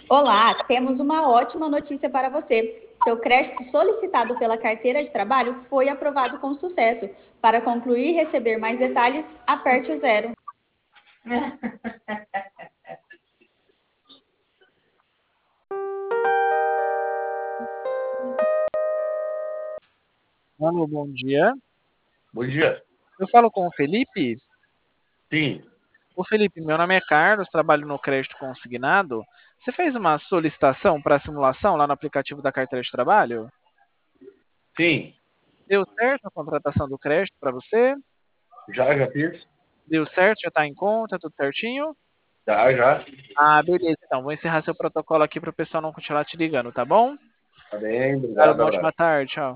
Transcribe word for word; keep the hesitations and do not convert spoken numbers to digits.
Olá, temos uma ótima notícia para você. Seu crédito solicitado pela carteira de trabalho foi aprovado com sucesso. Para concluir e receber mais detalhes, aperte o zero. Alô, bom dia. Bom dia. Eu falo com o Felipe. Sim, Ô Felipe, meu nome é Carlos, trabalho no crédito consignado. Você fez uma solicitação para simulação lá no aplicativo da carteira de trabalho? sim. Deu certo a contratação do crédito para você? Já, já fiz? Deu certo? Já está em conta? Tudo certinho? Já, já. Ah, beleza. Então, vou encerrar seu protocolo aqui para o pessoal não continuar te ligando, tá bom? Tá bem, Obrigado, obrigado, uma ótima abraço. tarde. Tchau.